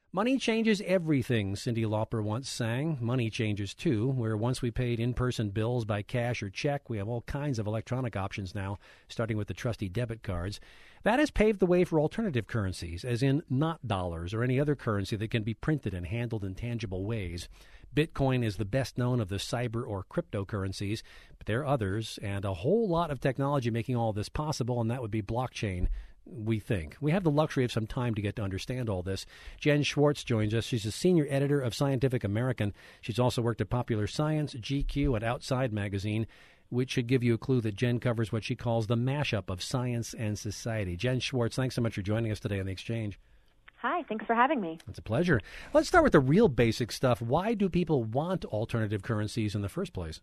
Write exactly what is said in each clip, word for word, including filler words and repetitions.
Money changes everything, Cyndi Lauper once sang. Money changes, too, where once we paid in-person bills by cash or check, we have all kinds of electronic options now, starting with the trusty debit cards. That has paved the way for alternative currencies, as in not dollars or any other currency that can be printed and handled in tangible ways. Bitcoin is the best known of the cyber or cryptocurrencies, but there are others, and a whole lot of technology making all this possible, and that would be blockchain. We think. We have the luxury of some time to get to understand all this. Jen Schwartz joins us. She's a senior editor of Scientific American. She's also worked at Popular Science, G Q, and Outside Magazine, which should give you a clue that Jen covers what she calls the mashup of science and society. Jen Schwartz, thanks so much for joining us today on The Exchange. Hi, thanks for having me. It's a pleasure. Let's start with the real basic stuff. Why do people want alternative currencies in the first place?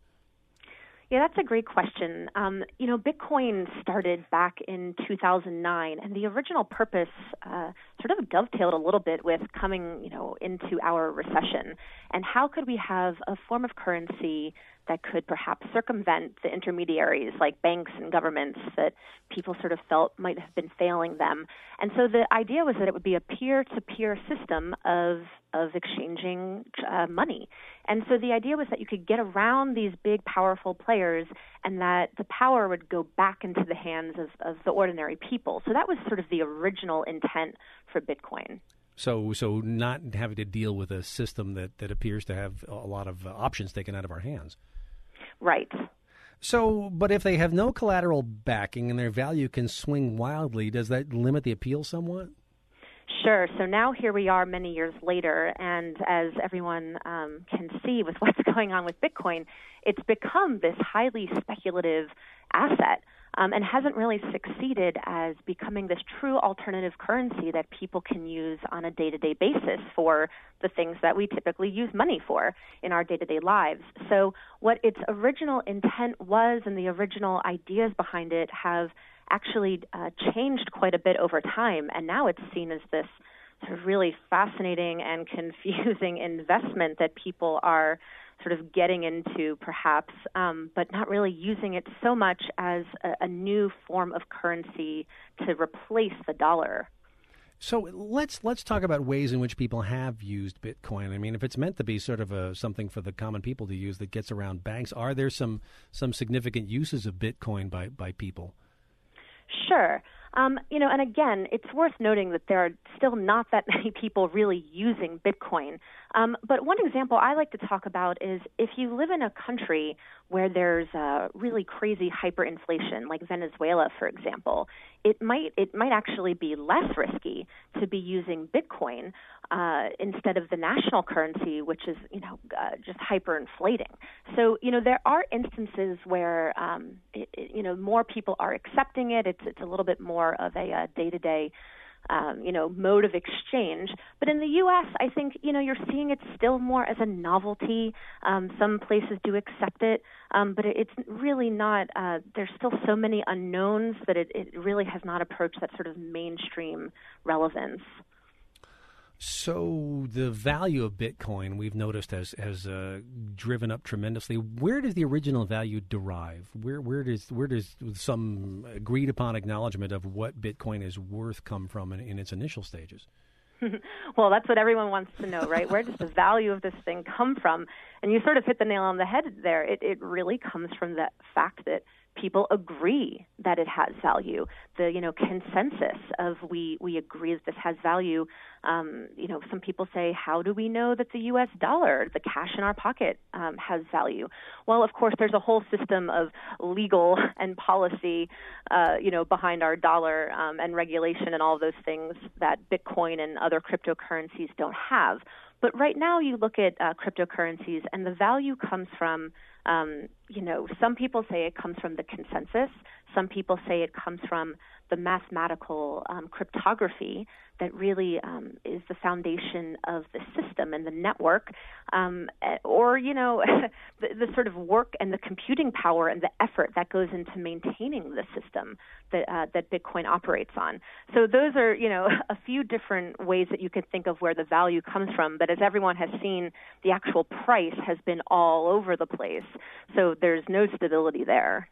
Yeah, that's a great question. Um, you know, Bitcoin started back in two thousand nine, and the original purpose uh, sort of dovetailed a little bit with coming, you know, into our recession. And how could we have a form of currency that could perhaps circumvent the intermediaries like banks and governments that people sort of felt might have been failing them? And so the idea was that it would be a peer-to-peer system of of exchanging uh, money. And so the idea was that you could get around these big, powerful players and that the power would go back into the hands of, of the ordinary people. So that was sort of the original intent for Bitcoin. So so not having to deal with a system that, that appears to have a lot of uh, options taken out of our hands. Right. So, but if they have no collateral backing and their value can swing wildly, does that limit the appeal somewhat? Sure. So now here we are many years later, and as everyone um, can see with what's going on with Bitcoin, it's become this highly speculative asset um, and hasn't really succeeded as becoming this true alternative currency that people can use on a day-to-day basis for the things that we typically use money for in our day-to-day lives. So what its original intent was and the original ideas behind it have actually uh, changed quite a bit over time, and now it's seen as this sort of really fascinating and confusing investment that people are sort of getting into perhaps, um, but not really using it so much as a, a new form of currency to replace the dollar. So let's let's talk about ways in which people have used Bitcoin. I mean, if it's meant to be sort of a, something for the common people to use that gets around banks, are there some some significant uses of Bitcoin by, by people? Sure. Um, you know, and again, it's worth noting that there are still not that many people really using Bitcoin. Um, but one example I like to talk about is if you live in a country where there's uh, really crazy hyperinflation, like Venezuela, for example, it might it might actually be less risky to be using Bitcoin uh, instead of the national currency, which is you know uh, just hyperinflating. So you know there are instances where um, it, it, you know more people are accepting it. It's it's a little bit more of a uh, day-to-day Um, you know, mode of exchange. But in the U S, I think, you know, you're seeing it still more as a novelty. Um, some places do accept it, um, but it, it's really not, uh, there's still so many unknowns that it, it really has not approached that sort of mainstream relevance. So the value of Bitcoin, we've noticed, has has uh, driven up tremendously. Where does the original value derive? Where where does where does some agreed upon acknowledgement of what Bitcoin is worth come from in, in its initial stages? Well, that's what everyone wants to know, right? Where does the value of this thing come from? And you sort of hit the nail on the head there. It, it really comes from the fact that people agree that it has value. The you know consensus of we we agree that this has value. Um, you know, some people say, how do we know that the U S dollar, the cash in our pocket, um, has value? Well, of course, there's a whole system of legal and policy, uh, you know, behind our dollar um, and regulation and all of those things that Bitcoin and other cryptocurrencies don't have. But right now, you look at uh, cryptocurrencies, and the value comes from, um, you know, some people say it comes from the consensus. Some people say it comes from the mathematical um, cryptography that really um, is the foundation of the system and the network, um, or, you know, the, the sort of work and the computing power and the effort that goes into maintaining the system that uh, that Bitcoin operates on. So those are, you know, a few different ways that you can think of where the value comes from. But as everyone has seen, the actual price has been all over the place. So there's no stability there.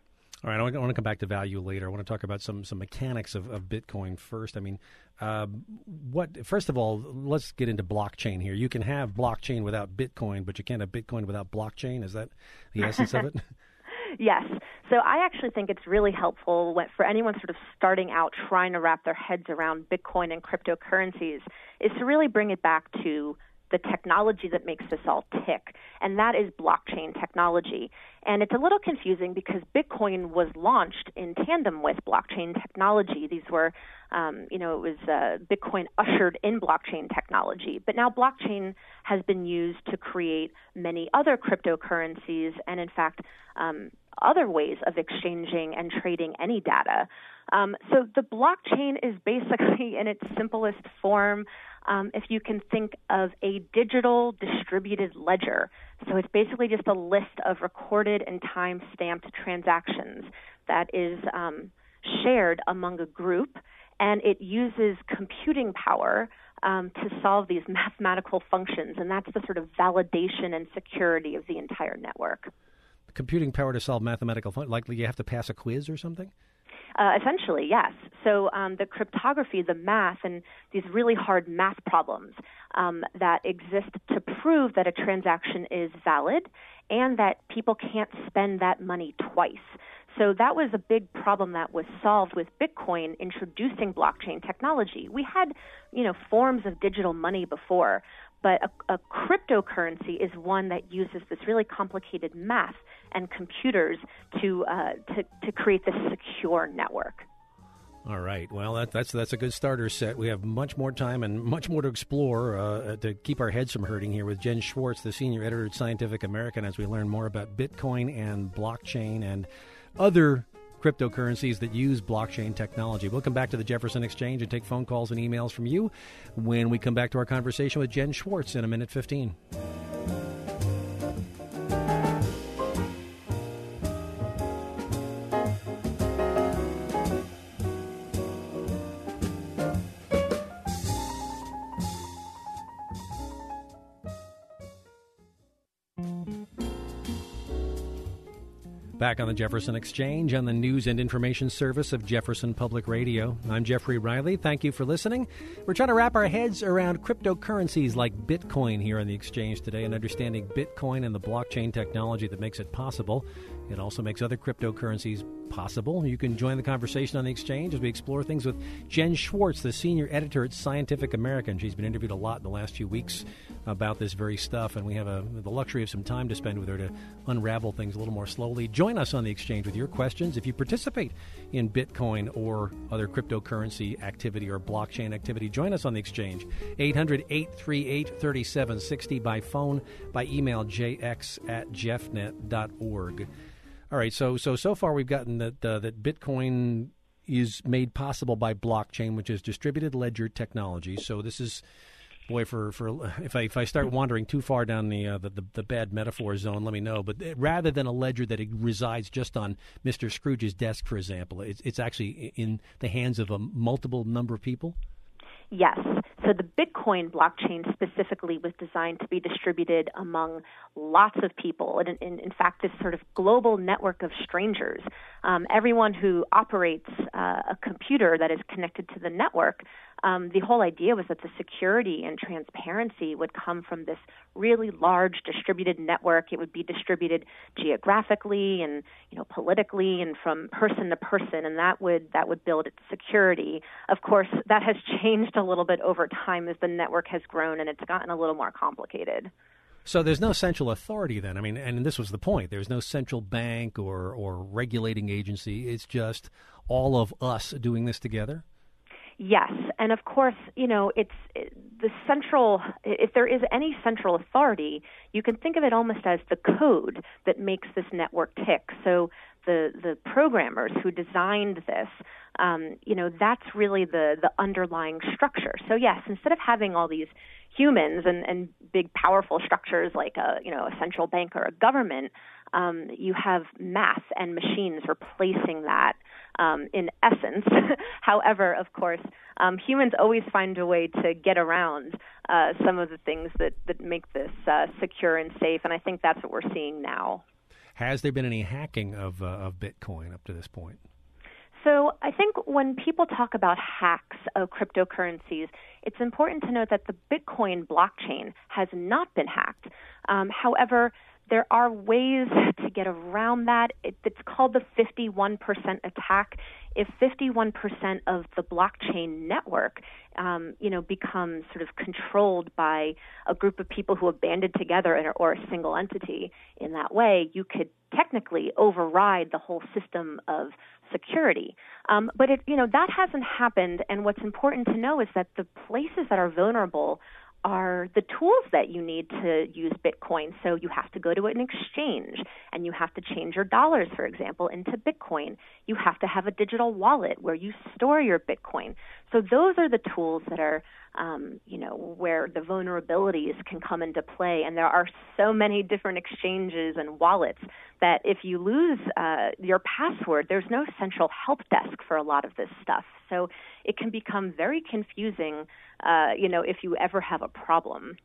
All right, I want to come back to value later. I want to talk about some some mechanics of, of Bitcoin first. I mean, uh, what? First of all, let's get into blockchain here. You can have blockchain without Bitcoin, but you can't have Bitcoin without blockchain. Is that the essence of it? Yes. So I actually think it's really helpful when, for anyone sort of starting out trying to wrap their heads around Bitcoin and cryptocurrencies is to really bring it back to the technology that makes this all tick, and that is blockchain technology. And it's a little confusing because Bitcoin was launched in tandem with blockchain technology. These were, um, you know, it was uh, Bitcoin ushered in blockchain technology. But now blockchain has been used to create many other cryptocurrencies and, in fact, um, other ways of exchanging and trading any data. Um, so the blockchain is basically, in its simplest form, um, if you can think of a digital distributed ledger. So it's basically just a list of recorded and time-stamped transactions that is um, shared among a group, and it uses computing power um, to solve these mathematical functions, and that's the sort of validation and security of the entire network. Computing power to solve mathematical functions, like you have to pass a quiz or something? Uh, essentially, yes. So um, the cryptography, the math, and these really hard math problems um, that exist to prove that a transaction is valid and that people can't spend that money twice. So that was a big problem that was solved with Bitcoin introducing blockchain technology. We had, you know, forms of digital money before, but a, a cryptocurrency is one that uses this really complicated math and computers to uh, to, to create this secure network. All right. Well, that, that's that's a good starter set. We have much more time and much more to explore uh, to keep our heads from hurting here with Jen Schwartz, the senior editor at Scientific American, as we learn more about Bitcoin and blockchain and other cryptocurrencies that use blockchain technology. We'll come back to the Jefferson Exchange and take phone calls and emails from you when we come back to our conversation with Jen Schwartz in a minute fifteen. Back on the Jefferson Exchange on the news and information service of Jefferson Public Radio. I'm Jeffrey Riley. Thank you for listening. We're trying to wrap our heads around cryptocurrencies like Bitcoin here on the Exchange today and understanding Bitcoin and the blockchain technology that makes it possible. It also makes other cryptocurrencies possible. You can join the conversation on the Exchange as we explore things with Jen Schwartz, the senior editor at Scientific American. She's been interviewed a lot in the last few weeks about this very stuff, and we have a, the luxury of some time to spend with her to unravel things a little more slowly. Join us on the Exchange with your questions. If you participate in Bitcoin or other cryptocurrency activity or blockchain activity, join us on the Exchange. eight hundred, eight three eight, three seven six zero by phone, by email, j x at jeffnet dot org. All right, so so so far we've gotten that uh, that Bitcoin is made possible by blockchain, which is distributed ledger technology. So this is, boy, for, for if I if I start wandering too far down the, uh, the, the the bad metaphor zone, let me know. But rather than a ledger that resides just on Mister Scrooge's desk, for example, it's it's actually in the hands of a multiple number of people. Yes. So the Bitcoin blockchain specifically was designed to be distributed among lots of people. And in, in fact, this sort of global network of strangers, um, everyone who operates uh, a computer that is connected to the network, um, the whole idea was that the security and transparency would come from this really large distributed network. It would be distributed geographically and, you know, politically and from person to person, and that would that would build its security. Of course, that has changed a little bit over time as the network has grown and it's gotten a little more complicated. So there's no central authority then. I mean, and this was the point. There's no central bank or, or regulating agency. It's just all of us doing this together? Yes. And of course, you know, it's it, the central, if there is any central authority, you can think of it almost as the code that makes this network tick. So the, the programmers who designed this, um, you know, that's really the, the underlying structure. So yes, instead of having all these humans and, and big powerful structures like a, you know, a central bank or a government, um, you have math and machines replacing that um, in essence. However, of course, um, humans always find a way to get around uh, some of the things that, that make this uh, secure and safe, and I think that's what we're seeing now. Has there been any hacking of uh, of Bitcoin up to this point? So I think when people talk about hacks of cryptocurrencies, it's important to note that the Bitcoin blockchain has not been hacked. Um, however, there are ways to get around that. It, it's called the fifty-one percent attack. If fifty-one percent of the blockchain network, um, you know, becomes sort of controlled by a group of people who have banded together in, or a single entity in that way, you could technically override the whole system of security. Um, but it, you know, that hasn't happened. And what's important to know is that the places that are vulnerable are the tools that you need to use Bitcoin. So you have to go to an exchange and you have to change your dollars, for example, into Bitcoin. You have to have a digital wallet where you store your Bitcoin. So those are the tools that are, um, you know, where the vulnerabilities can come into play. And there are so many different exchanges and wallets that if you lose uh, your password, there's no central help desk for a lot of this stuff. So it can become very confusing, uh, you know, if you ever have a problem.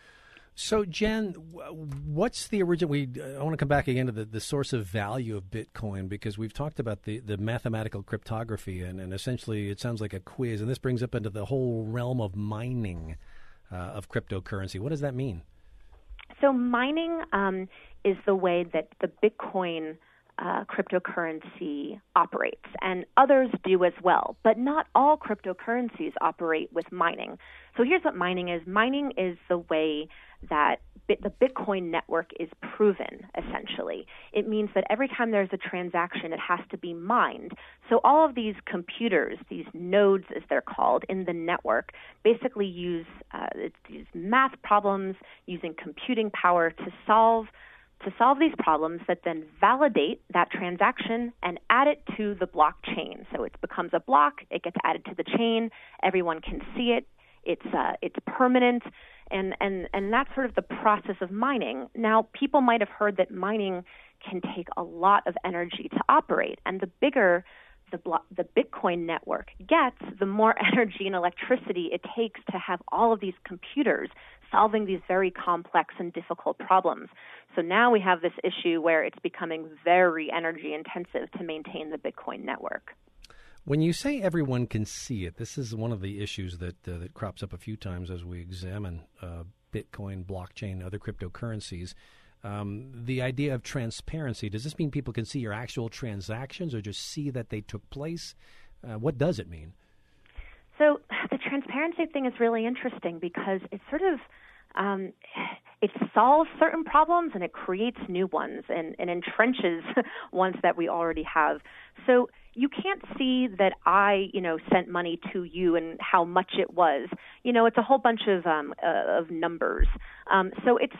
So, Jen, what's the original? We I want to come back again to the, the source of value of Bitcoin, because we've talked about the, the mathematical cryptography, and, and essentially it sounds like a quiz, and this brings up into the whole realm of mining uh, of cryptocurrency. What does that mean? So mining um, is the way that the Bitcoin Uh, cryptocurrency operates, and others do as well, but not all cryptocurrencies operate with mining. So here's what mining is. Mining is the way that bit, the Bitcoin network is proven, essentially. It means that every time there's a transaction, it has to be mined. So all of these computers, these nodes as they're called, in the network, basically use uh, these math problems using computing power to solve to solve these problems that then validate that transaction and add it to the blockchain. So it becomes a block, it gets added to the chain, everyone can see it, it's uh, it's permanent, and, and, and that's sort of the process of mining. Now, people might have heard that mining can take a lot of energy to operate, and the bigger the blo- the Bitcoin network gets, the more energy and electricity it takes to have all of these computers solving these very complex and difficult problems. So now we have this issue where it's becoming very energy intensive to maintain the Bitcoin network. When you say everyone can see it, this is one of the issues that uh, that crops up a few times as we examine uh, Bitcoin, blockchain, other cryptocurrencies. Um, the idea of transparency, does this mean people can see your actual transactions or just see that they took place? Uh, what does it mean? So the transparency thing is really interesting because it sort of um, it solves certain problems and it creates new ones and, and entrenches ones that we already have. So you can't see that I, you know, sent money to you and how much it was. You know, it's a whole bunch of um, uh, of numbers. Um, so it's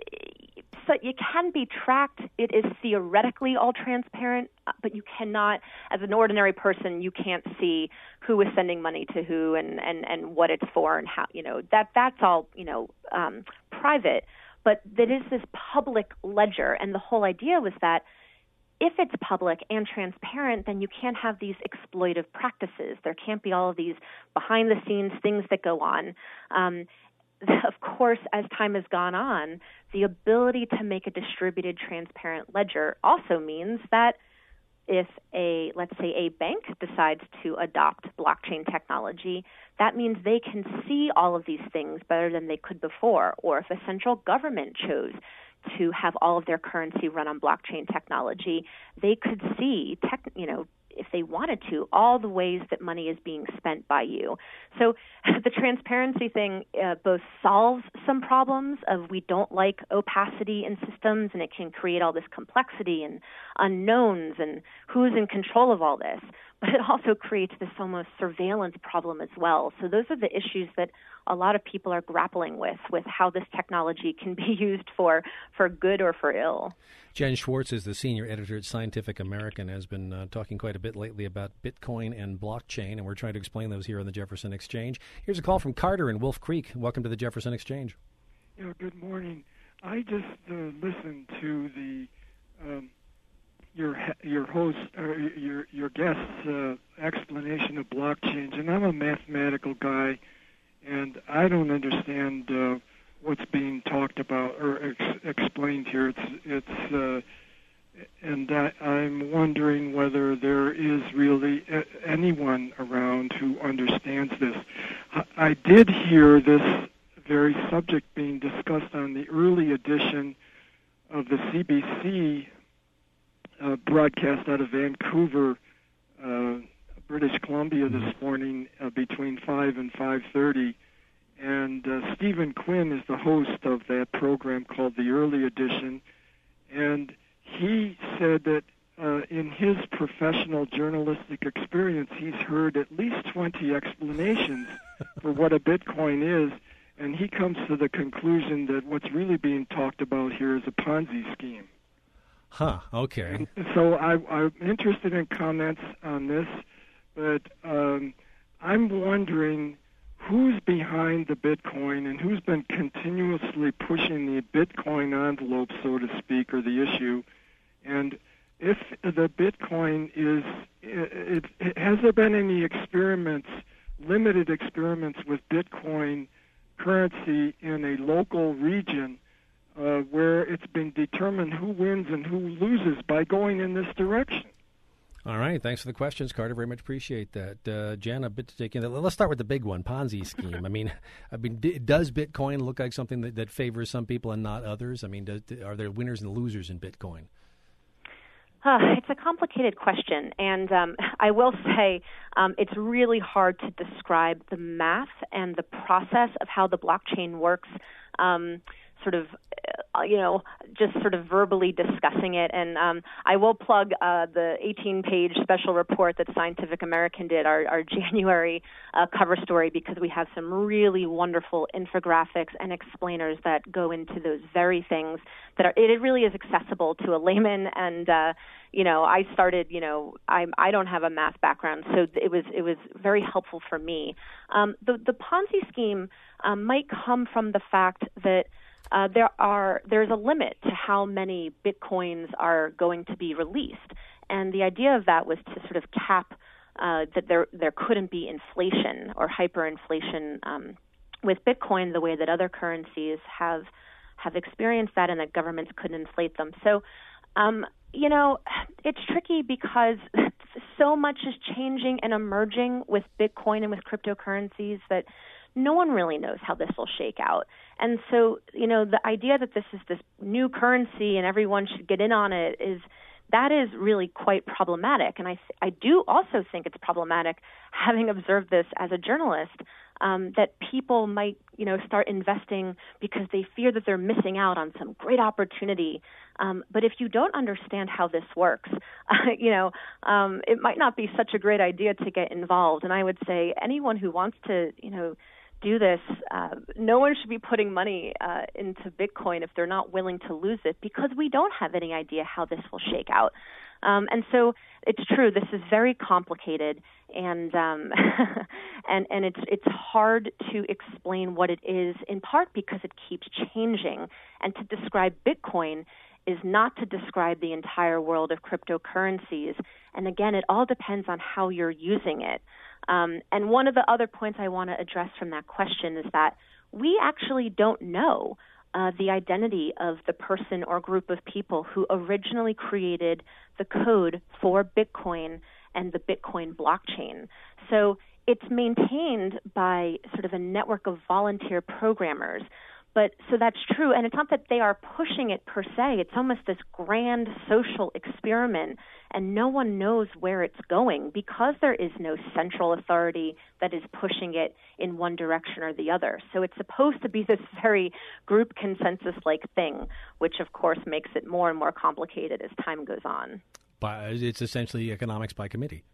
so it can be tracked. It is theoretically all transparent, but you cannot, as an ordinary person, you can't see who is sending money to who and, and, and what it's for and how, you know, that that's all, you know, um, private. But that is this public ledger, and the whole idea was that if it's public and transparent, then you can't have these exploitive practices. There can't be all of these behind-the-scenes things that go on. Um, of course, as time has gone on, the ability to make a distributed, transparent ledger also means that if a, let's say, a bank decides to adopt blockchain technology, that means they can see all of these things better than they could before. Or if a central government chose to have all of their currency run on blockchain technology, they could see, tech, you know, if they wanted to, all the ways that money is being spent by you. So the transparency thing uh, both solves some problems of we don't like opacity in systems, and it can create all this complexity and unknowns and who's in control of all this. But it also creates this almost surveillance problem as well. So those are the issues that a lot of people are grappling with, with how this technology can be used for, for good or for ill. Jen Schwartz is the senior editor at Scientific American, has been uh, talking quite a bit lately about Bitcoin and blockchain, and we're trying to explain those here on the Jefferson Exchange. Here's a call from Carter in Wolf Creek. Welcome to the Jefferson Exchange. Yeah, good morning. I just uh, listened to the um, your your host or your your guest's uh, explanation of blockchains, and I'm a mathematical guy, and I don't understand uh, what's being talked about or ex- explained here. It's it's uh, and I, I'm wondering whether there is really anyone around who understands this. I, I did hear this very subject being discussed on the early edition of the C B C uh, broadcast out of Vancouver, uh, British Columbia this morning uh, between five and five thirty. And uh, Stephen Quinn is the host of that program called The Early Edition. And he said that uh, in his professional journalistic experience, he's heard at least twenty explanations for what a Bitcoin is. And he comes to the conclusion that what's really being talked about here is a Ponzi scheme. Huh, okay. And so I, I'm interested in comments on this, but um, I'm wondering who's behind the Bitcoin and who's been continuously pushing the Bitcoin envelope, so to speak, or the issue. And if the Bitcoin is, it, it, has there been any experiments, limited experiments with Bitcoin currency in a local region uh, where it's been determined who wins and who loses by going in this direction? All right. Thanks for the questions, Carter. Very much appreciate that. Uh, Jen, a bit to take in. Let's start with the big one, Ponzi scheme. I mean, I mean, d- does Bitcoin look like something that, that favors some people and not others? I mean, does, are there winners and losers in Bitcoin? Uh, it's a complicated question, and um, I will say um, it's really hard to describe the math and the process of how the blockchain works, um, sort of, uh, you know, just sort of verbally discussing it. And um, I will plug uh, the eighteen-page special report that Scientific American did, our, our January uh, cover story, because we have some really wonderful infographics and explainers that go into those very things that are, it really is accessible to a layman. And, uh, you know, I started, you know, I I don't have a math background, so it was it was very helpful for me. Um, the, the Ponzi scheme um, might come from the fact that Uh, there are there's a limit to how many Bitcoins are going to be released, and the idea of that was to sort of cap uh, that there there couldn't be inflation or hyperinflation um, with Bitcoin the way that other currencies have have experienced that, and that governments couldn't inflate them. So, um, you know, it's tricky because so much is changing and emerging with Bitcoin and with cryptocurrencies that no one really knows how this will shake out. And so, you know, the idea that this is this new currency and everyone should get in on it is, that is really quite problematic. And I, I do also think it's problematic, having observed this as a journalist, um, that people might, you know, start investing because they fear that they're missing out on some great opportunity. Um, but if you don't understand how this works, uh, you know, um, it might not be such a great idea to get involved. And I would say anyone who wants to, you know, do this, uh, no one should be putting money uh, into Bitcoin if they're not willing to lose it, because we don't have any idea how this will shake out. Um, and so it's true, this is very complicated, and um, and and it's it's hard to explain what it is, in part because it keeps changing. And to describe Bitcoin is not to describe the entire world of cryptocurrencies. And again, it all depends on how you're using it. Um, and one of the other points I want to address from that question is that we actually don't know uh, the identity of the person or group of people who originally created the code for Bitcoin and the Bitcoin blockchain. So it's maintained by sort of a network of volunteer programmers. But so that's true, and it's not that they are pushing it per se. It's almost this grand social experiment, and no one knows where it's going because there is no central authority that is pushing it in one direction or the other. So it's supposed to be this very group consensus-like thing, which of course makes it more and more complicated as time goes on. But it's essentially economics by committee.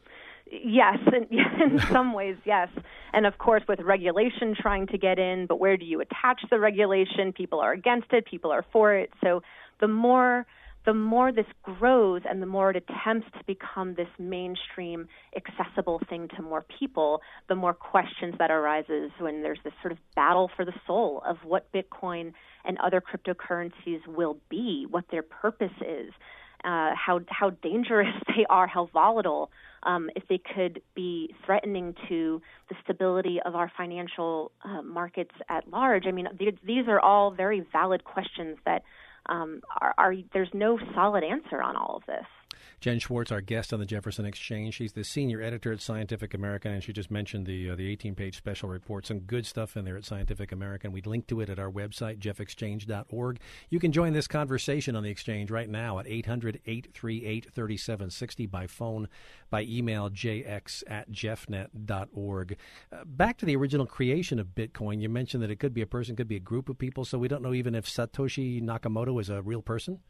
Yes, in, in some ways, yes. And of course, with regulation trying to get in, but where do you attach the regulation? People are against it, people are for it. So the more the more this grows and the more it attempts to become this mainstream, accessible thing to more people, the more questions that arises when there's this sort of battle for the soul of what Bitcoin and other cryptocurrencies will be, what their purpose is. Uh, how how dangerous they are, how volatile, um, if they could be threatening to the stability of our financial uh, markets at large. I mean, these are all very valid questions that um, are, are there's no solid answer on all of this. Jen Schwartz, our guest on the Jefferson Exchange. She's the senior editor at Scientific American, and she just mentioned the uh, the eighteen-page special report. Some good stuff in there at Scientific American. We'd link to it at our website, jeff exchange dot org. You can join this conversation on the Exchange right now at eight hundred, eight three eight, three seven six zero by phone, by email, jx at jeffnet dot org. Uh, back to the original creation of Bitcoin, you mentioned that it could be a person, could be a group of people, so we don't know even if Satoshi Nakamoto is a real person?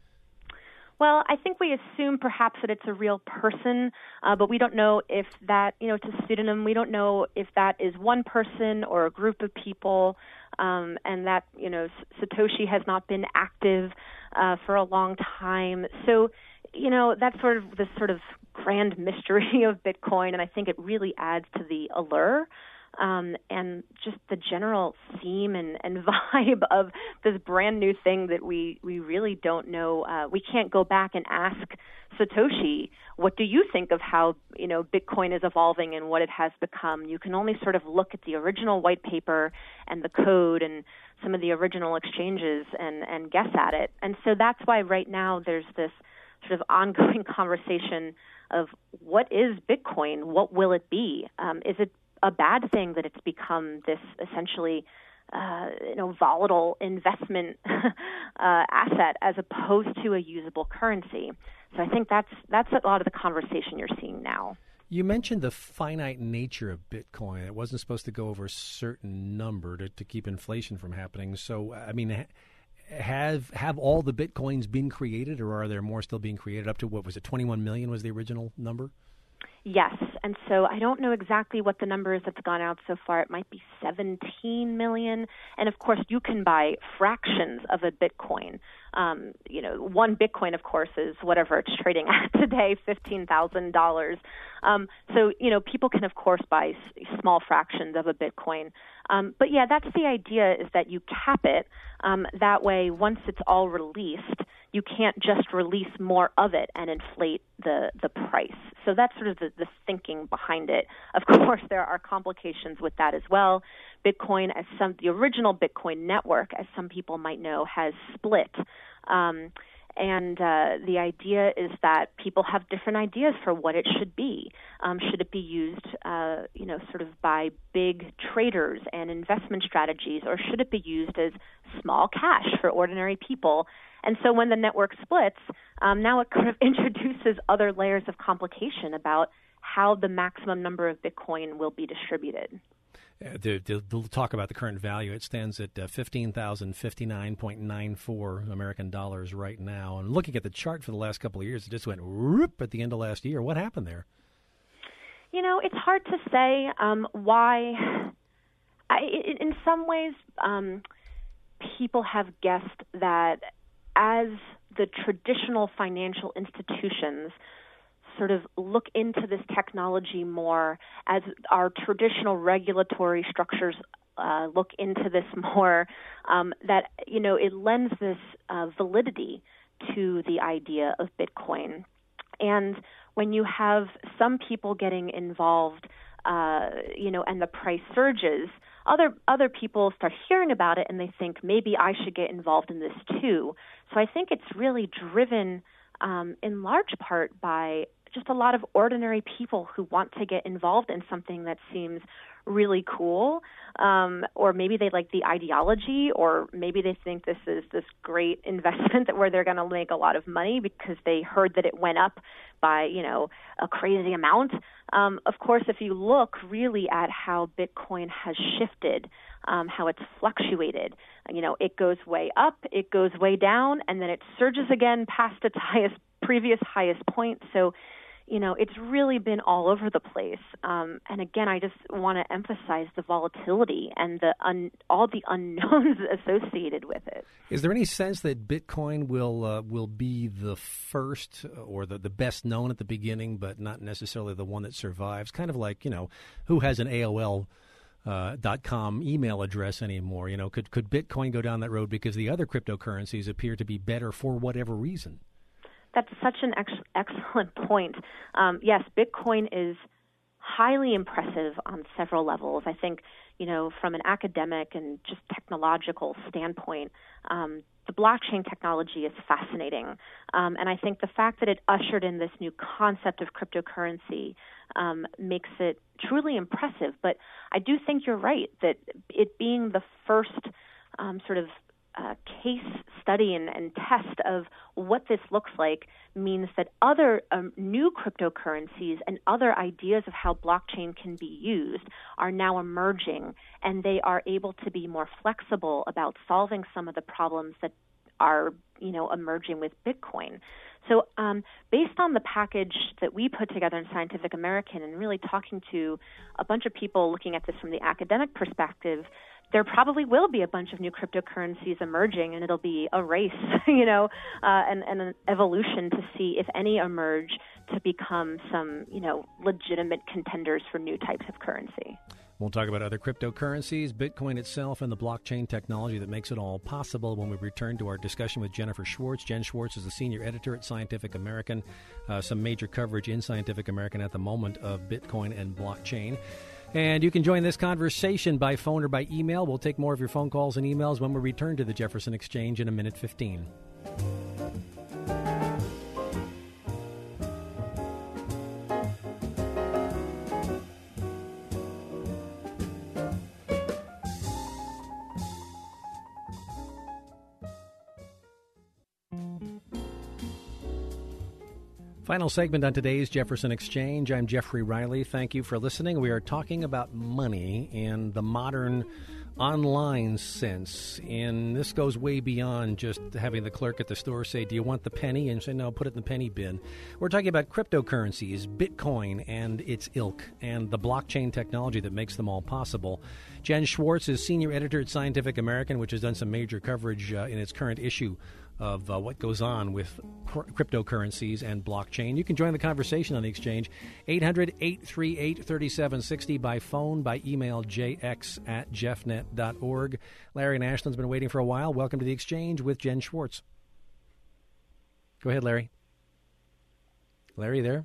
Well, I think we assume perhaps that it's a real person, uh, but we don't know if that, you know, it's a pseudonym. We don't know if that is one person or a group of people, um, and that, you know, Satoshi has not been active uh, for a long time. So, you know, that's sort of the sort of grand mystery of Bitcoin, and I think it really adds to the allure. Um, and just the general theme and, and vibe of this brand new thing that we, we really don't know. Uh, we can't go back and ask Satoshi, what do you think of how, you know, Bitcoin is evolving and what it has become? You can only sort of look at the original white paper and the code and some of the original exchanges and, and guess at it. And so that's why right now there's this sort of ongoing conversation of what is Bitcoin? What will it be? Um, is it a bad thing that it's become this essentially, uh, you know, volatile investment uh, asset as opposed to a usable currency? So I think that's that's a lot of the conversation you're seeing now. You mentioned the finite nature of Bitcoin. It wasn't supposed to go over a certain number to, to keep inflation from happening. So, I mean, have have all the Bitcoins been created, or are there more still being created? Up to, what was it, twenty-one million was the original number? Yes, and so I don't know exactly what the number is that's gone out so far. It might be seventeen million, and of course you can buy fractions of a Bitcoin. Um, you know, one Bitcoin, of course, is whatever it's trading at today, fifteen thousand dollars. Um, so, you know, people can, of course, buy s- small fractions of a Bitcoin. Um, but, yeah, that's the idea, is that you cap it. Um, that way, once it's all released, you can't just release more of it and inflate the, the price. So that's sort of the, the thinking behind it. Of course, there are complications with that as well. Bitcoin, as some the original Bitcoin network, as some people might know, has split. Um, and uh, the idea is that people have different ideas for what it should be. Um, should it be used, uh, you know, sort of by big traders and investment strategies, or should it be used as small cash for ordinary people? And so when the network splits, um, now it kind of introduces other layers of complication about how the maximum number of Bitcoin will be distributed. Uh, they'll, they'll talk about the current value. It stands at uh, fifteen thousand fifty-nine point nine four American dollars right now. And looking at the chart for the last couple of years, it just went whoop at the end of last year. What happened there? You know, it's hard to say um, why. I, in some ways, um, people have guessed that as the traditional financial institutions sort of look into this technology more, as our traditional regulatory structures uh, look into this more, um, that, you know, it lends this uh, validity to the idea of Bitcoin. And when you have some people getting involved, uh, you know, and the price surges, other other people start hearing about it and they think maybe I should get involved in this too. So I think it's really driven um, in large part by just a lot of ordinary people who want to get involved in something that seems really cool, um, or maybe they like the ideology, or maybe they think this is this great investment that where they're going to make a lot of money because they heard that it went up by, you know, a crazy amount. Um, of course, if you look really at how Bitcoin has shifted, um, how it's fluctuated, you know, it goes way up, it goes way down, and then it surges again past its highest previous highest point. So, you know, it's really been all over the place. Um, and again, I just want to emphasize the volatility and the un- all the unknowns associated with it. Is there any sense that Bitcoin will uh, will be the first or the, the best known at the beginning, but not necessarily the one that survives? Kind of like, you know, who has an A O L uh, dot com email address anymore? You know, could could Bitcoin go down that road because the other cryptocurrencies appear to be better for whatever reason? That's such an ex- excellent point. Um, yes, Bitcoin is highly impressive on several levels. I think, you know, from an academic and just technological standpoint, um, the blockchain technology is fascinating. Um, and I think the fact that it ushered in this new concept of cryptocurrency um, makes it truly impressive. But I do think you're right that it being the first um, sort of uh, case study and, and test of what this looks like means that other um, new cryptocurrencies and other ideas of how blockchain can be used are now emerging, and they are able to be more flexible about solving some of the problems that are, you know, emerging with Bitcoin. So um, based on the package that we put together in Scientific American and really talking to a bunch of people looking at this from the academic perspective, there probably will be a bunch of new cryptocurrencies emerging, and it'll be a race, you know, uh, and, and an evolution to see if any emerge to become some, you know, legitimate contenders for new types of currency. We'll talk about other cryptocurrencies, Bitcoin itself, and the blockchain technology that makes it all possible when we return to our discussion with Jennifer Schwartz. Jen Schwartz is the senior editor at Scientific American. Uh, some major coverage in Scientific American at the moment of Bitcoin and blockchain. And you can join this conversation by phone or by email. We'll take more of your phone calls and emails when we return to the Jefferson Exchange in a minute fifteen. Final segment on today's Jefferson Exchange. I'm Jeffrey Riley. Thank you for listening. We are talking about money in the modern online sense. And this goes way beyond just having the clerk at the store say, do you want the penny? And say, no, put it in the penny bin. We're talking about cryptocurrencies, Bitcoin and its ilk, and the blockchain technology that makes them all possible. Jen Schwartz is senior editor at Scientific American, which has done some major coverage uh, in its current issue of uh, what goes on with cr- cryptocurrencies and blockchain. You can join the conversation on the Exchange, eight hundred, eight three eight, three seven six zero, by phone, by email, jx at jeffnet dot org. Larry and Ashland's been waiting for a while. Welcome to the Exchange with Jen Schwartz. Go ahead, Larry. Larry, there?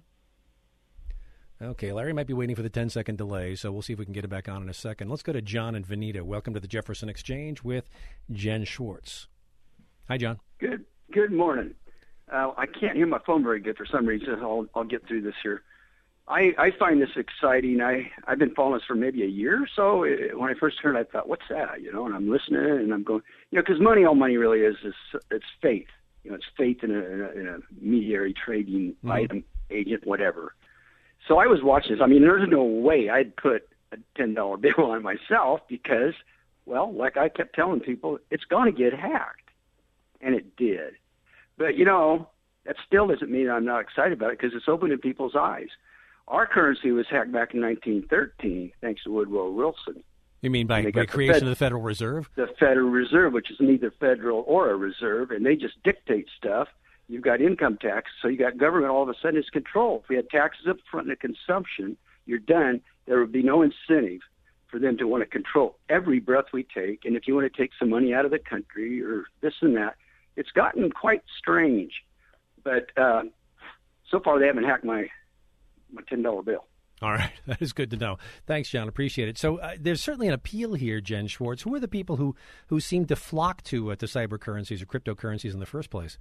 Okay, Larry might be waiting for the ten-second delay, so we'll see if we can get it back on in a second. Let's go to John and Veneta. Welcome to the Jefferson Exchange with Jen Schwartz. Hi, John. Good. Good morning. Uh, I can't hear my phone very good for some reason. I'll I'll get through this here. I, I find this exciting. I I've been following this for maybe a year or so. It, when I first heard it, I thought, what's that? You know, and I'm listening and I'm going, you know, because money, all money really is is it's faith. You know, it's faith in a in a, in a mediary trading mm-hmm. item, agent, whatever. So I was watching this. I mean, there's no way I'd put a ten dollar bill on myself because, well, like I kept telling people, it's going to get hacked. And it did. But, you know, that still doesn't mean I'm not excited about it because it's opening people's eyes. Our currency was hacked back in nineteen thirteen, thanks to Woodrow Wilson. You mean by, by creation Fed, of the Federal Reserve? The Federal Reserve, which is neither federal or a reserve, and they just dictate stuff. You've got income tax, so you got government all of a sudden is control. If we had taxes up front and consumption, you're done. There would be no incentive for them to want to control every breath we take. And if you want to take some money out of the country or this and that, it's gotten quite strange, but uh, so far they haven't hacked my my ten dollar bill. All right, that is good to know. Thanks, John. Appreciate it. So uh, there's certainly an appeal here, Jen Schwartz. Who are the people who, who seem to flock to uh, to cyber currencies or cryptocurrencies in the first place?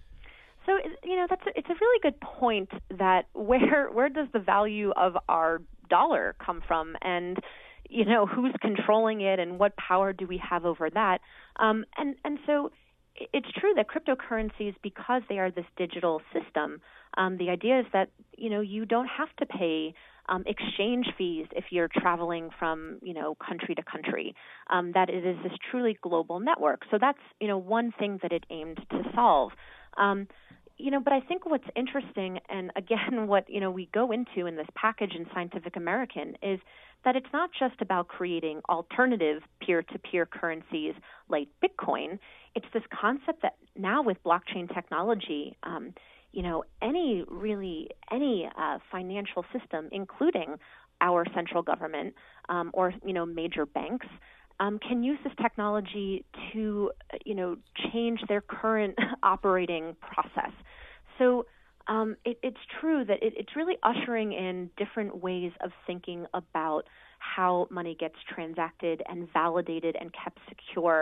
So, you know, that's a, it's a really good point that where where does the value of our dollar come from? And you know, who's controlling it and what power do we have over that? Um, and, and so it's true that cryptocurrencies, because they are this digital system, um, the idea is that, you know, you don't have to pay um, exchange fees if you're traveling from, you know, country to country, um, that it is this truly global network. So that's, you know, one thing that it aimed to solve. Um, You know, but I think what's interesting, and again, what, you know, we go into in this package in Scientific American is that it's not just about creating alternative peer-to-peer currencies like Bitcoin. It's this concept that now with blockchain technology, um, you know, any really, any uh, financial system, including our central government um, or, you know, major banks, Um, can use this technology to, you know, change their current operating process. So um, it, it's true that it, it's really ushering in different ways of thinking about how money gets transacted and validated and kept secure.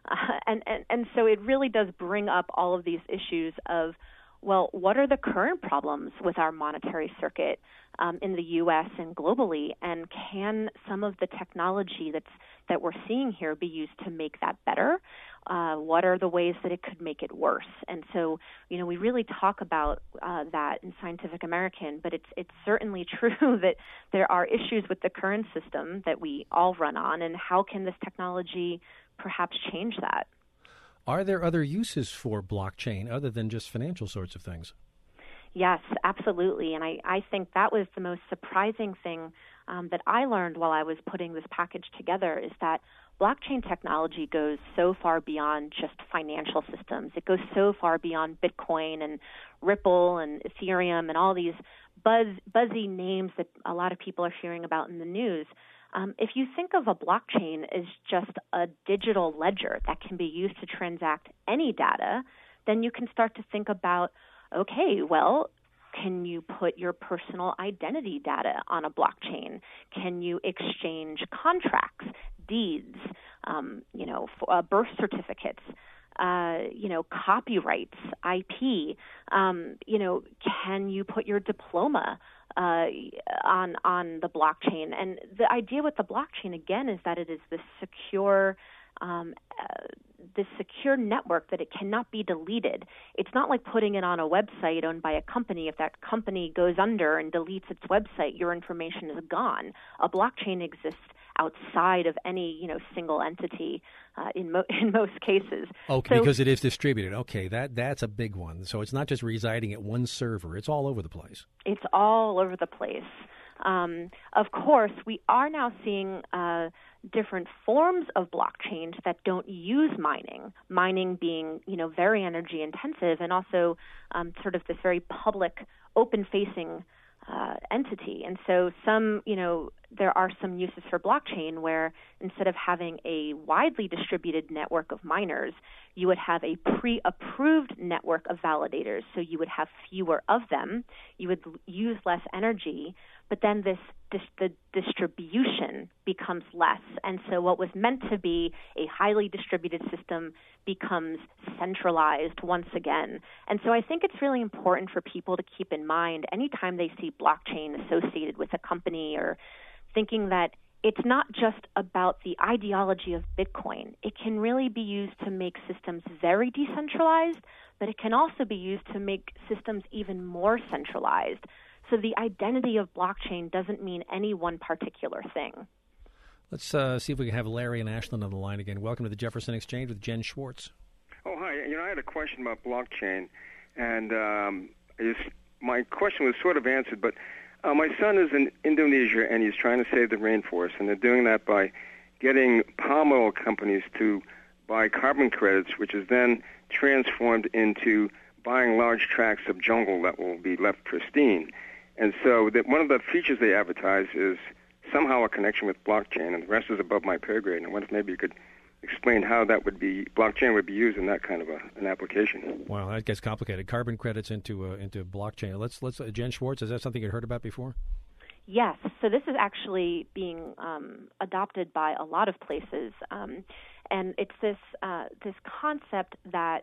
Uh, and, and, and so it really does bring up all of these issues of, well, what are the current problems with our monetary circuit um, in the U S and globally, and can some of the technology that's that we're seeing here be used to make that better? Uh, what are the ways that it could make it worse? And so, you know, we really talk about uh, that in Scientific American, but it's it's certainly true that there are issues with the current system that we all run on, and how can this technology perhaps change that? Are there other uses for blockchain other than just financial sorts of things? Yes, absolutely. And I, I think that was the most surprising thing um, that I learned while I was putting this package together, is that blockchain technology goes so far beyond just financial systems. It goes so far beyond Bitcoin and Ripple and Ethereum and all these buzz, buzzy names that a lot of people are hearing about in the news. Um, if you think of a blockchain as just a digital ledger that can be used to transact any data, then you can start to think about, okay, well, can you put your personal identity data on a blockchain? Can you exchange contracts, deeds, um, you know, uh, birth certificates, uh, you know, copyrights, I P? Um, you know, can you put your diploma uh, on on the blockchain? And the idea with the blockchain, again, is that it is this secure Um, uh, this secure network that it cannot be deleted. It's not like putting it on a website owned by a company. If that company goes under and deletes its website, your information is gone. A blockchain exists outside of any, you know, single entity uh, in mo- in most cases. Okay, so, because it is distributed. Okay, that that's a big one. So it's not just residing at one server. It's all over the place. It's all over the place. Um, of course, we are now seeing uh, different forms of blockchains that don't use mining, mining being, you know, very energy intensive, and also um, sort of this very public, open-facing uh, entity. And so some, you know, there are some uses for blockchain where instead of having a widely distributed network of miners, you would have a pre-approved network of validators. So you would have fewer of them. You would use less energy, but then this, this the distribution becomes less. And so what was meant to be a highly distributed system becomes centralized once again. And so I think it's really important for people to keep in mind anytime they see blockchain associated with a company, or thinking that it's not just about the ideology of Bitcoin. It can really be used to make systems very decentralized, but it can also be used to make systems even more centralized. So the identity of blockchain doesn't mean any one particular thing. Let's uh, see if we can have Larry and Ashland on the line again. Welcome to the Jefferson Exchange with Jen Schwartz. Oh, hi. You know, I had a question about blockchain, and um, just, my question was sort of answered, but Uh, my son is in Indonesia, and he's trying to save the rainforest, and they're doing that by getting palm oil companies to buy carbon credits, which is then transformed into buying large tracts of jungle that will be left pristine. And so that one of the features they advertise is somehow a connection with blockchain, and the rest is above my pay grade. And I wonder if maybe you could explain how that would be, blockchain would be used in that kind of a, an application. Wow, that gets complicated. Carbon credits into uh, into blockchain. Let's let's uh, Jen Schwartz, is that something you'd heard about before? Yes. So this is actually being um, adopted by a lot of places, um, and it's this uh, this concept that,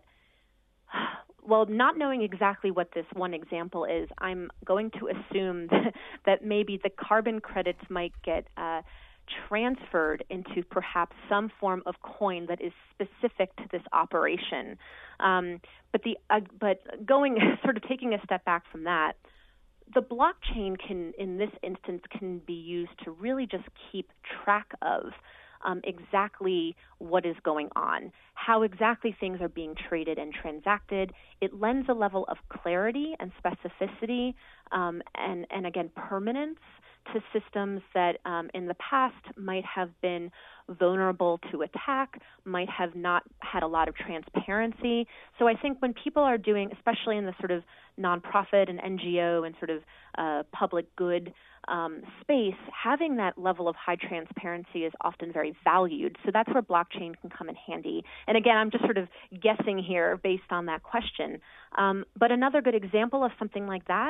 well, not knowing exactly what this one example is, I'm going to assume that, that maybe the carbon credits might get Uh, transferred into perhaps some form of coin that is specific to this operation. Um, but the uh, but going sort of taking a step back from that, the blockchain can, in this instance, can be used to really just keep track of um, exactly what is going on, how exactly things are being traded and transacted. It lends a level of clarity and specificity um, and, and, again, permanence to systems that um, in the past might have been vulnerable to attack, might have not had a lot of transparency. So I think when people are doing, especially in the sort of nonprofit and N G O and sort of uh, public good um, space, having that level of high transparency is often very valued. So that's where blockchain can come in handy. And again, I'm just sort of guessing here based on that question. Um, but another good example of something like that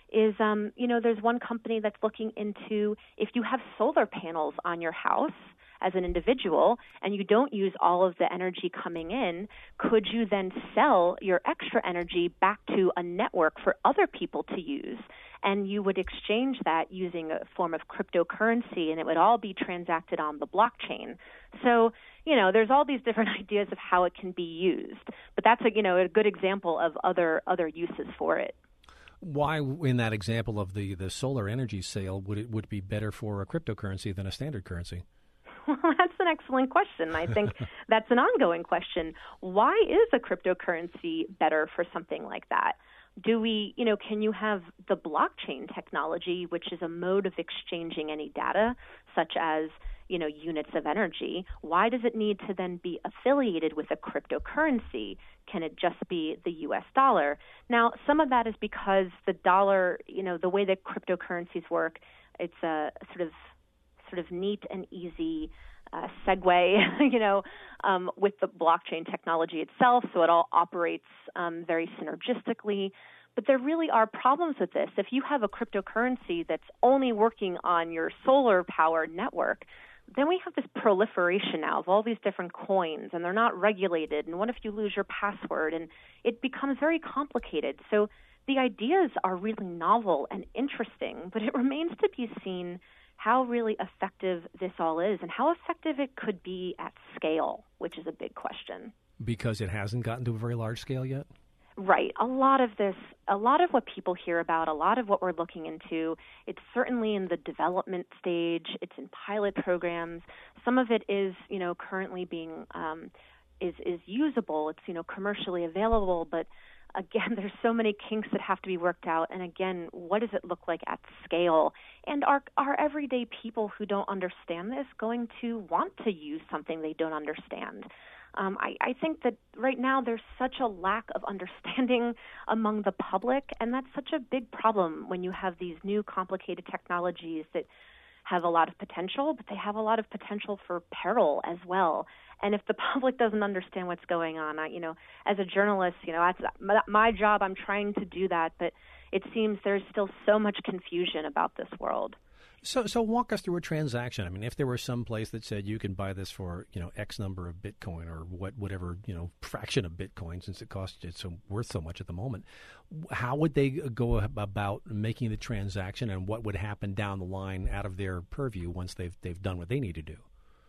is, um, you know, there's one company that's looking into if you have solar panels on your house as an individual and you don't use all of the energy coming in, could you then sell your extra energy back to a network for other people to use? And you would exchange that using a form of cryptocurrency, and it would all be transacted on the blockchain. So, you know, there's all these different ideas of how it can be used. But that's a, you know, a good example of other other uses for it. Why, in that example of the, the solar energy sale, would it would it be better for a cryptocurrency than a standard currency? Well, that's an excellent question. I think that's an ongoing question. Why is a cryptocurrency better for something like that? Do we, you know, can you have the blockchain technology, which is a mode of exchanging any data, such as, you know, units of energy? Why does it need to then be affiliated with a cryptocurrency? Can it just be the U S dollar? Now, some of that is because the dollar, you know, the way that cryptocurrencies work, it's a sort of sort of neat and easy uh, segue, you know, um, with the blockchain technology itself. So it all operates um, very synergistically. But there really are problems with this. If you have a cryptocurrency that's only working on your solar power network, then we have this proliferation now of all these different coins, and they're not regulated. And what if you lose your password? And it becomes very complicated. So the ideas are really novel and interesting, but it remains to be seen how really effective this all is and how effective it could be at scale, which is a big question. Because it hasn't gotten to a very large scale yet? Right. A lot of this, a lot of what people hear about, a lot of what we're looking into, it's certainly in the development stage. It's in pilot programs. Some of it is, you know, currently being, um, is, is usable. It's, you know, commercially available, but again, there's so many kinks that have to be worked out. And again, what does it look like at scale? And are are everyday people who don't understand this going to want to use something they don't understand? Um, I, I think that right now there's such a lack of understanding among the public, and that's such a big problem when you have these new complicated technologies that have a lot of potential, but they have a lot of potential for peril as well. And if the public doesn't understand what's going on, I, you know, as a journalist, you know, that's my, my job. I'm trying to do that, but it seems there's still so much confusion about this world. So, so walk us through a transaction. I mean, if there was some place that said you can buy this for, you know, X number of Bitcoin or what, whatever, you know, fraction of Bitcoin, since it costs it's so worth so much at the moment, how would they go about making the transaction, and what would happen down the line out of their purview once they've they've done what they need to do?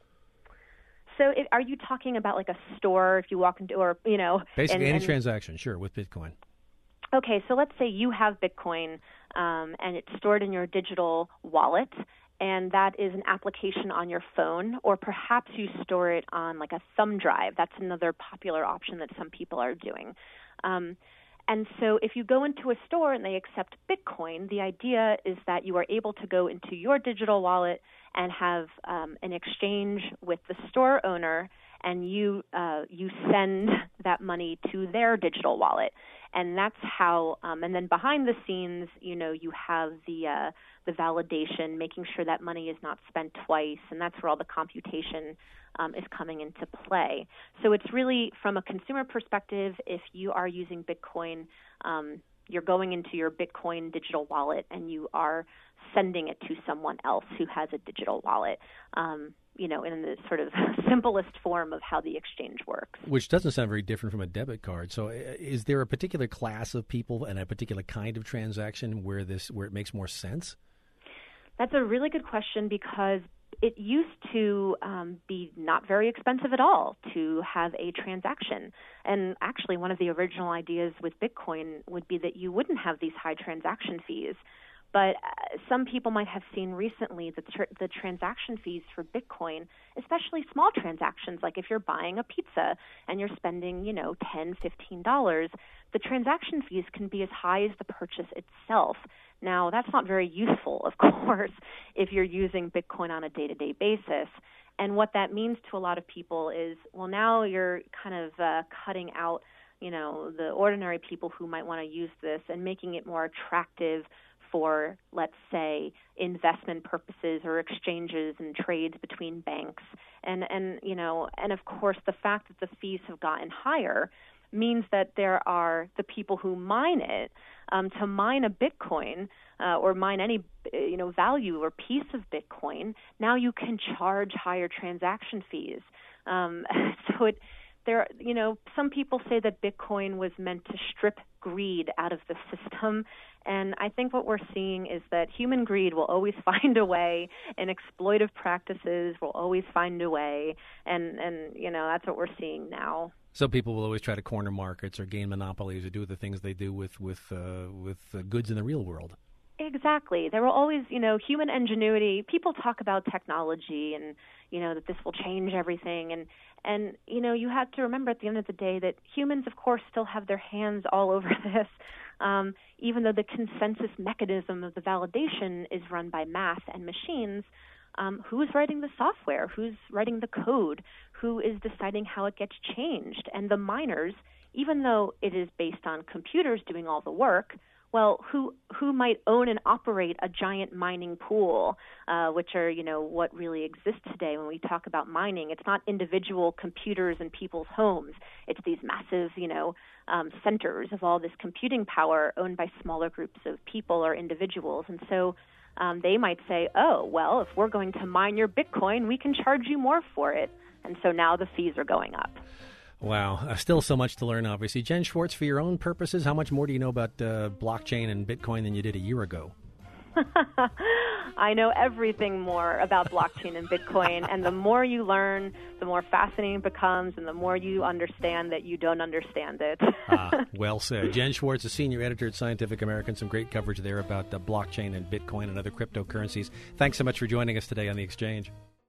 So, it, are you talking about like a store? If you walk into, or you know, basically and, any and, transaction, sure, with Bitcoin. Okay, so let's say you have Bitcoin um, and it's stored in your digital wallet, and that is an application on your phone, or perhaps you store it on like a thumb drive. That's another popular option that some people are doing. Um, and so if you go into a store and they accept Bitcoin, the idea is that you are able to go into your digital wallet and have um, an exchange with the store owner, and you uh, you send that money to their digital wallet. And that's how, um, and then behind the scenes, you know, you have the uh, the validation, making sure that money is not spent twice, and that's where all the computation um, is coming into play. So it's really, from a consumer perspective, if you are using Bitcoin, um, you're going into your Bitcoin digital wallet and you are sending it to someone else who has a digital wallet. Um, you know, in the sort of simplest form of how the exchange works. Which doesn't sound very different from a debit card. So is there a particular class of people and a particular kind of transaction where this where it makes more sense? That's a really good question, because it used to um, be not very expensive at all to have a transaction. And actually, one of the original ideas with Bitcoin would be that you wouldn't have these high transaction fees. But uh, some people might have seen recently that tr- the transaction fees for Bitcoin, especially small transactions, like if you're buying a pizza and you're spending, you know, ten dollars, fifteen dollars, the transaction fees can be as high as the purchase itself. Now, that's not very useful, of course, if you're using Bitcoin on a day-to-day basis. And what that means to a lot of people is, well, now you're kind of uh, cutting out, you know, the ordinary people who might want to use this and making it more attractive for, let's say, investment purposes or exchanges and trades between banks. And, and you know, and of course, the fact that the fees have gotten higher means that there are the people who mine it. Um, to mine a Bitcoin uh, or mine any you know value or piece of Bitcoin, now you can charge higher transaction fees. Um, so it there you know some people say that Bitcoin was meant to strip greed out of the system, and I think what we're seeing is that human greed will always find a way, and exploitive practices will always find a way, and and you know that's what we're seeing now. So people will always try to corner markets or gain monopolies or do the things they do with with uh, with uh, goods in the real world. Exactly. There will always, you know, human ingenuity. People talk about technology and, you know, that this will change everything. And, and, you know, you have to remember at the end of the day that humans, of course, still have their hands all over this, um, even though the consensus mechanism of the validation is run by math and machines. Um, who's writing the software? Who's writing the code? Who is deciding how it gets changed? And the miners, even though it is based on computers doing all the work, well, who who might own and operate a giant mining pool, uh, which are, you know, what really exists today when we talk about mining? It's not individual computers in people's homes. It's these massive, you know, um, centers of all this computing power owned by smaller groups of people or individuals. And so um, they might say, oh, well, if we're going to mine your Bitcoin, we can charge you more for it. And so now the fees are going up. Wow. Uh, still so much to learn, obviously. Jen Schwartz, for your own purposes, how much more do you know about uh, blockchain and Bitcoin than you did a year ago? I know everything more about blockchain and Bitcoin, and the more you learn, the more fascinating it becomes, and the more you understand that you don't understand it. Ah, well said. Jen Schwartz, a senior editor at Scientific American, some great coverage there about uh, blockchain and Bitcoin and other cryptocurrencies. Thanks so much for joining us today on The Exchange.